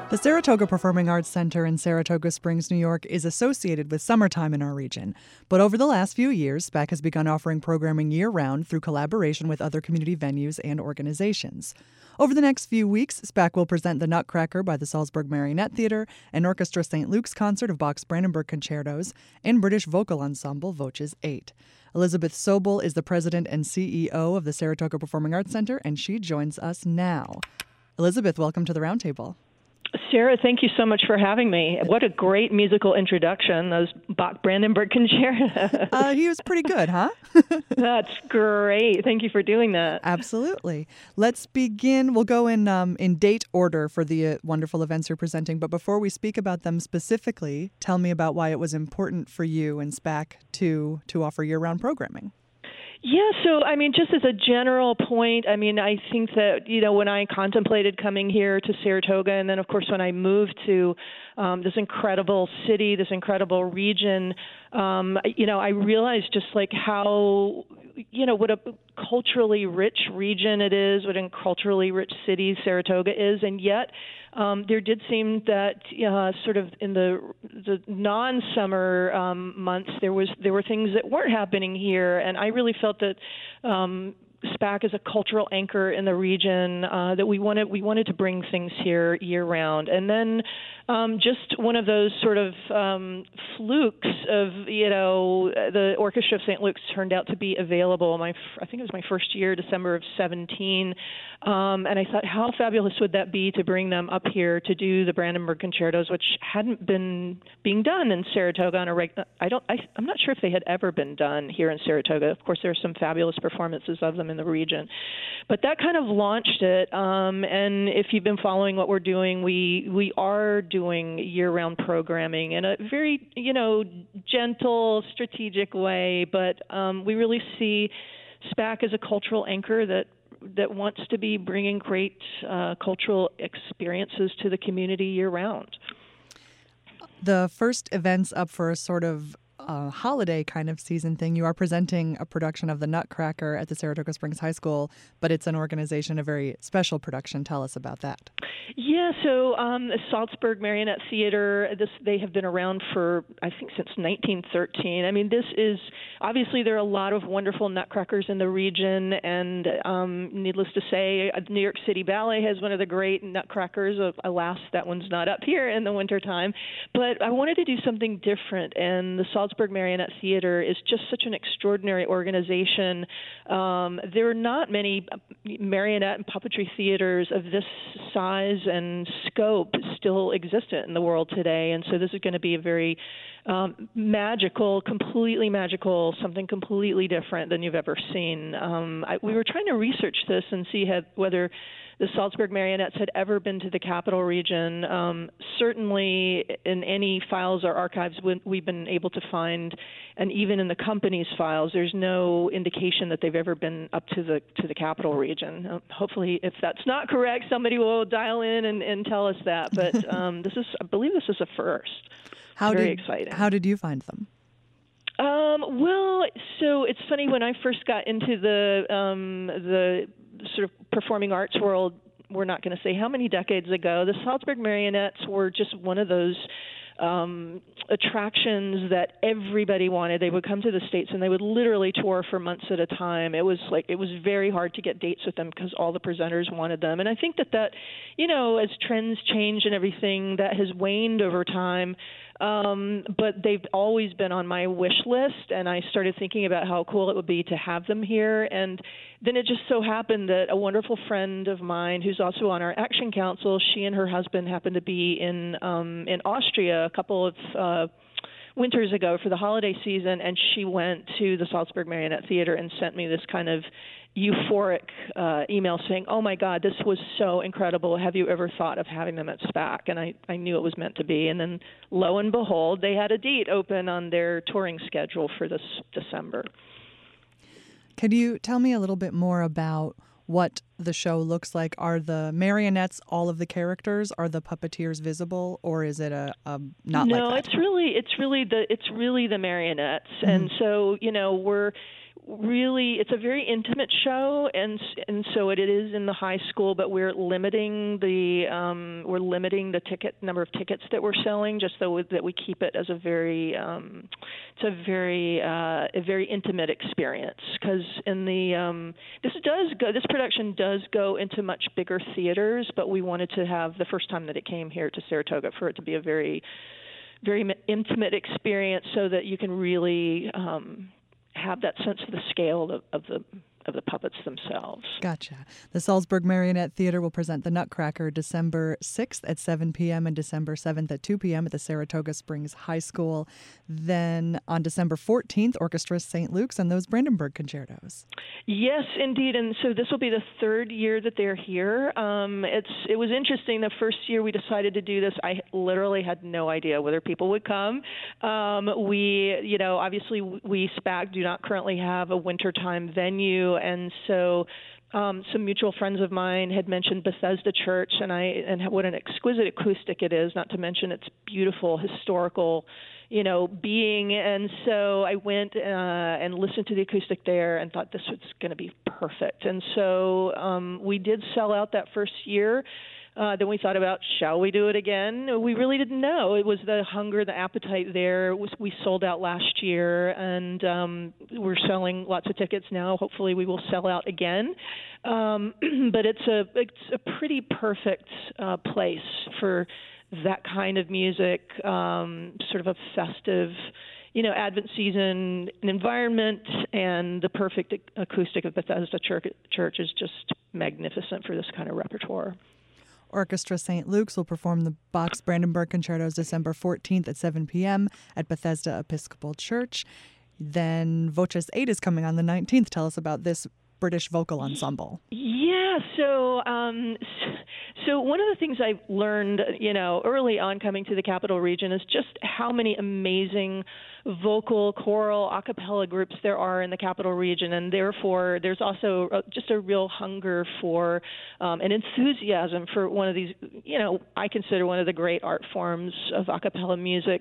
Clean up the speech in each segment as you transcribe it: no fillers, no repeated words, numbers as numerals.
The Saratoga Performing Arts Center in Saratoga Springs, New York is associated with summertime in our region. But over the last few years, SPAC has begun offering programming year-round through collaboration with other community venues and organizations. Over the next few weeks, SPAC will present The Nutcracker by the Salzburg Marionette Theater, an Orchestra St. Luke's concert of Bach's Brandenburg concertos, and British vocal ensemble Voces 8. Elizabeth Sobel is the president and CEO of the Saratoga Performing Arts Center, and she joins us now. Elizabeth, welcome to the Roundtable. Sarah, thank you so much for having me. What a great musical introduction, those Bach Brandenburg concertos. He was pretty good, huh? That's great. Thank you for doing that. Absolutely. Let's begin. We'll go in date order for the wonderful events you're presenting. But before we speak about them specifically, tell me about why it was important for you and SPAC to offer year-round programming. Yeah, so just as a general point, I think that, when I contemplated coming here to Saratoga, and then of course when I moved to this incredible city, this incredible region, I realized just like how, what a culturally rich region it is, what a culturally rich city Saratoga is, and yet there did seem that sort of in the non-summer months there were things that weren't happening here, and I really felt that SPAC is a cultural anchor in the region, that we wanted to bring things here year round. And then just one of those sort of flukes of, the Orchestra of St. Luke's turned out to be available. I think it was my first year, December of 17. And I thought, how fabulous would that be to bring them up here to do the Brandenburg concertos, which hadn't been being done in Saratoga on a I'm not sure if they had ever been done here in Saratoga. Of course, there are some fabulous performances of them in the region. But that kind of launched it. And if you've been following what we're doing, we are doing year-round programming in a very, gentle, strategic way. But we really see SPAC as a cultural anchor that wants to be bringing great cultural experiences to the community year-round. The first event's up for a sort of holiday kind of season thing. You are presenting a production of The Nutcracker at the Saratoga Springs High School, but it's an organization, a very special production. Tell us about that. Yeah, so the Salzburg Marionette Theater, they have been around for, I think, since 1913. This is, obviously there are a lot of wonderful nutcrackers in the region, and needless to say, New York City Ballet has one of the great nutcrackers. Alas, that one's not up here in the wintertime. But I wanted to do something different, and the Salzburg Marionette Theater is just such an extraordinary organization. There are not many marionette and puppetry theaters of this size and scope still existent in the world today, and so this is going to be a very completely magical, something completely different than you've ever seen. We were trying to research this and see whether the Salzburg Marionettes had ever been to the capital region. Certainly in any files or archives we've been able to find, and even in the company's files, there's no indication that they've ever been up to the capital region. Hopefully, if that's not correct, somebody will dial in and tell us that. But I believe this is a first. Very exciting. How did you find them? Well, so it's funny, when I first got into the sort of performing arts world, we're not going to say how many decades ago, the Salzburg Marionettes were just one of those attractions that everybody wanted. They would come to the States and they would literally tour for months at a time. It was very hard to get dates with them because all the presenters wanted them. And I think that as trends change and everything, that has waned over time. But they've always been on my wish list, and I started thinking about how cool it would be to have them here. And then it just so happened that a wonderful friend of mine who's also on our Action Council, she and her husband happened to be in Austria a couple of winters ago for the holiday season, and she went to the Salzburg Marionette Theater and sent me this kind of euphoric email saying, "Oh my God, this was so incredible. Have you ever thought of having them at SPAC?" And I knew it was meant to be. And then lo and behold, they had a date open on their touring schedule for this December. Could you tell me a little bit more about what the show looks like? Are the marionettes all of the characters? Are the puppeteers visible, or is it a not like that? No, it's really the marionettes. Mm-hmm. And so, really, it's a very intimate show, and so it is in the high school, but we're limiting the number of tickets that we're selling, just so that we keep it as a very intimate experience. Because this production does go into much bigger theaters, but we wanted to have the first time that it came here to Saratoga for it to be a very intimate experience, so that you can really have that sense of the scale of the puppets themselves. Gotcha. The Salzburg Marionette Theater will present The Nutcracker December 6th at 7 p.m. and December 7th at 2 p.m. at the Saratoga Springs High School. Then on December 14th, Orchestra St. Luke's and those Brandenburg concertos. Yes, indeed. And so this will be the third year that they're here. It was interesting. The first year we decided to do this, I literally had no idea whether people would come. Obviously we SPAC do not currently have a wintertime venue. And so some mutual friends of mine had mentioned Bethesda Church, and what an exquisite acoustic it is, not to mention its beautiful historical, being. And so I went and listened to the acoustic there and thought this was going to be perfect. And so we did sell out that first year. Then we thought about, shall we do it again? We really didn't know. It was the hunger, the appetite there. We sold out last year, and we're selling lots of tickets now. Hopefully we will sell out again. But it's a pretty perfect place for that kind of music, sort of a festive, Advent season environment, and the perfect acoustic of Bethesda Church is just magnificent for this kind of repertoire. Orchestra St. Luke's will perform the Bach's Brandenburg Concertos December 14th at 7 p.m. at Bethesda Episcopal Church. Then Voces 8 is coming on the 19th. Tell us about this British vocal ensemble. Yeah, so one of the things I learned, early on coming to the Capital Region is just how many amazing vocal, choral, a cappella groups there are in the Capital Region, and therefore there's also just a real hunger for an enthusiasm for one of these, I consider one of the great art forms of a cappella music.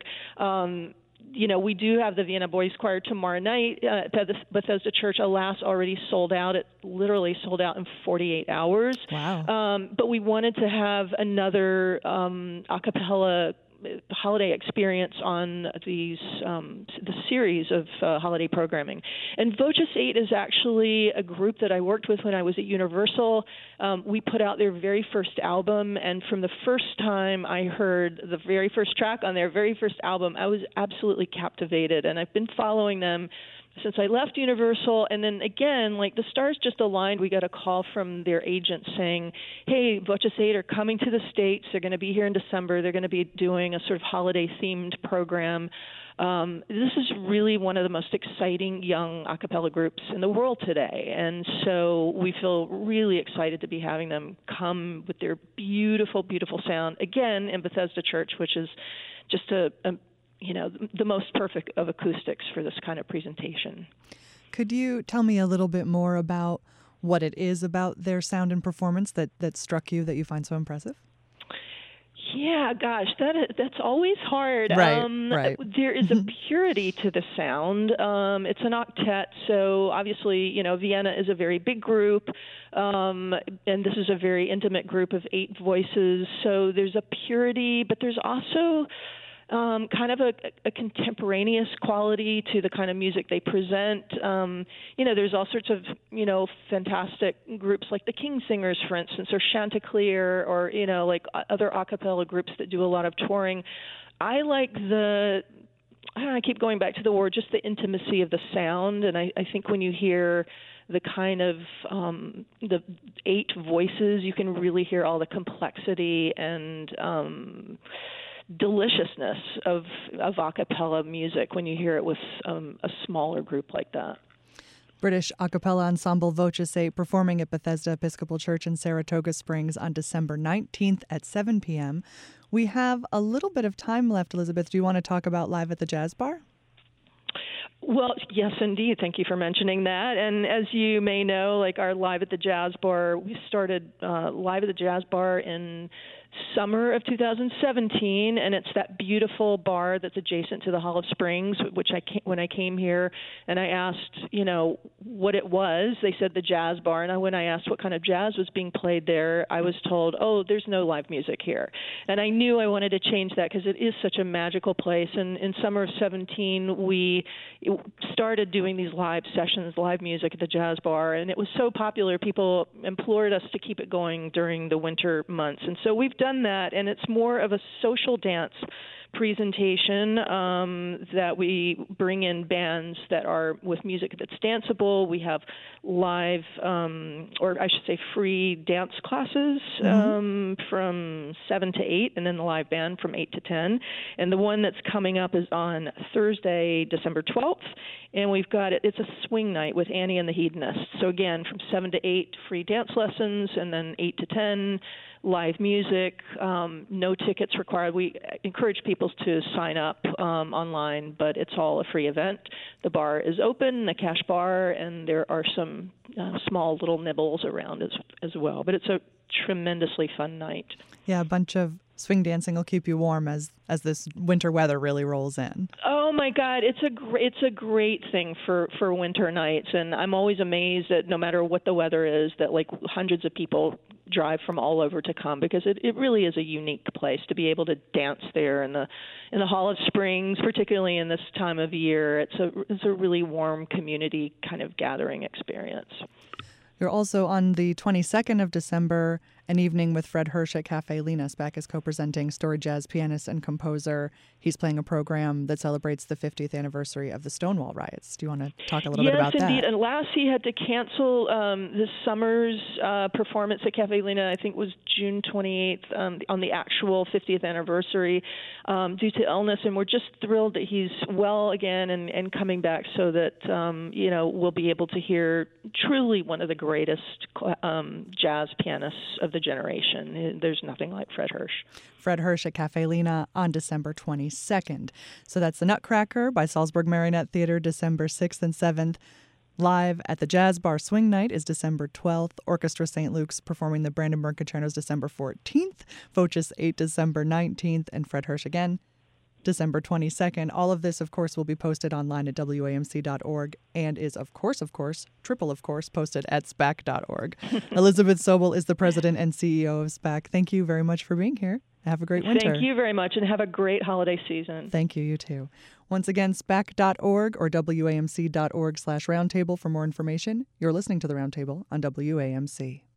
We do have the Vienna Boys Choir tomorrow night at Bethesda Church. Alas, already sold out. It literally sold out in 48 hours. Wow. But we wanted to have another a cappella holiday experience on the series of holiday programming. And Voces 8 is actually a group that I worked with when I was at Universal. We put out their very first album, and from the first time I heard the very first track on their very first album, I was absolutely captivated, and I've been following them since I left Universal. And then again, like the stars just aligned, we got a call from their agent saying, hey, Voces 8 are coming to the States. They're going to be here in December. They're going to be doing a sort of holiday-themed program. This is really one of the most exciting young a cappella groups in the world today. And so we feel really excited to be having them come with their beautiful, beautiful sound, again, in Bethesda Church, which is just the most perfect of acoustics for this kind of presentation. Could you tell me a little bit more about what it is about their sound and performance that struck you, that you find so impressive? Yeah, gosh, that's always hard. Right. There is a purity to the sound. It's an octet, so obviously, Vienna is a very big group, and this is a very intimate group of 8 voices. So there's a purity, but there's also kind of a contemporaneous quality to the kind of music they present. There's all sorts of, fantastic groups like the Kingsingers, for instance, or Chanticleer, or, like other a cappella groups that do a lot of touring. I like I keep going back to the word, just the intimacy of the sound. And I think when you hear the kind of the 8 voices, you can really hear all the complexity and deliciousness of a cappella music when you hear it with a smaller group like that. British a cappella ensemble Voces 8 performing at Bethesda Episcopal Church in Saratoga Springs on December 19th at 7 p.m. We have a little bit of time left, Elizabeth. Do you want to talk about Live at the Jazz Bar? Well, yes, indeed. Thank you for mentioning that. And as you may know, like our Live at the Jazz Bar, we started Live at the Jazz Bar in summer of 2017, and it's that beautiful bar that's adjacent to the Hall of Springs, which when I came here and I asked, what it was, they said the jazz bar, and when I asked what kind of jazz was being played there, I was told, oh, there's no live music here. And I knew I wanted to change that because it is such a magical place, and in summer of 17, we started doing these live sessions, live music at the jazz bar, and it was so popular, people implored us to keep it going during the winter months. And so we've done that, and it's more of a social dance presentation that we bring in bands that are with music that's danceable. We have live, or I should say free dance classes from 7 to 8, and then the live band from 8 to 10. And the one that's coming up is on Thursday, December 12th, and we've got it's a swing night with Annie and the Hedonists. So again, from 7 to 8, free dance lessons, and then 8 to 10, live music, no tickets required. We encourage people to sign up online, but it's all a free event. The bar is open, the cash bar, and there are some small little nibbles around as well. But it's a tremendously fun night. Yeah, a bunch of swing dancing will keep you warm as this winter weather really rolls in. Oh my God, it's a great thing for winter nights, and I'm always amazed that no matter what the weather is, that like hundreds of people drive from all over to come, because it really is a unique place to be able to dance there in the Hall of Springs, particularly in this time of year. It's a really warm community kind of gathering experience. You're also on the 22nd of December, an evening with Fred Hersch at Cafe Lena. SPAC is co-presenting story jazz pianist and composer. He's playing a program that celebrates the 50th anniversary of the Stonewall riots. Do you want to talk a little bit about that? Yes, indeed. And last he had to cancel this summer's performance at Cafe Lena, I think was June 28th, on the actual 50th anniversary due to illness. And we're just thrilled that he's well again and coming back so that, we'll be able to hear truly one of the greatest jazz pianists of the generation. There's nothing like Fred Hersch. Fred Hersch at Cafe Lena on December 22nd. So that's the Nutcracker by Salzburg Marionette Theater, December 6th and 7th. Live at the Jazz Bar Swing Night is December 12th. Orchestra St. Luke's performing the Brandenburg Concertos December 14th. Voces 8 December 19th. And Fred Hersch again December 22nd. All of this, of course, will be posted online at WAMC.org and is, of course, posted at SPAC.org. Elizabeth Sobel is the president and CEO of SPAC. Thank you very much for being here. Have a great winter. Thank you very much, and have a great holiday season. Thank you. You too. Once again, SPAC.org or WAMC.org/roundtable for more information. You're listening to The Roundtable on WAMC.